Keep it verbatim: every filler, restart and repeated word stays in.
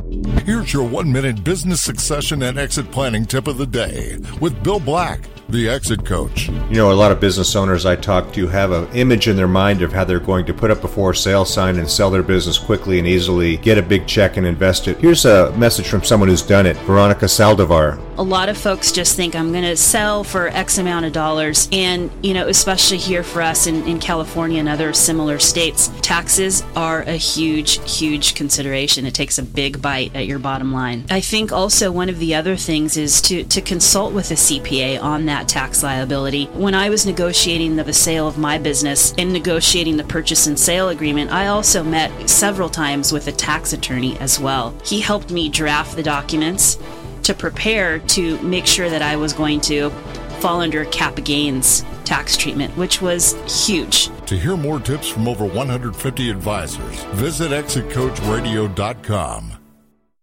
Here's your one-minute business succession and exit planning tip of the day with Bill Black, the Exit Coach. You know, a lot of business owners I talk to have an image in their mind of how they're going to put up a for sale sign and sell their business quickly and easily, get a big check and invest it. Here's a message from someone who's done it, Veronica Saldivar. A lot of folks just think I'm going to sell for X amount of dollars. And, you know, especially here for us in, in California and other similar states, taxes are a huge, huge consideration. It takes a big bite at your bottom line. I think also one of the other things is to, to consult with a C P A on that tax liability. When I was negotiating the sale of my business and negotiating the purchase and sale agreement, I also met several times with a tax attorney as well. He helped me draft the documents to prepare to make sure that I was going to fall under cap gains tax treatment, which was huge. To hear more tips from over one hundred fifty advisors, visit exit coach radio dot com.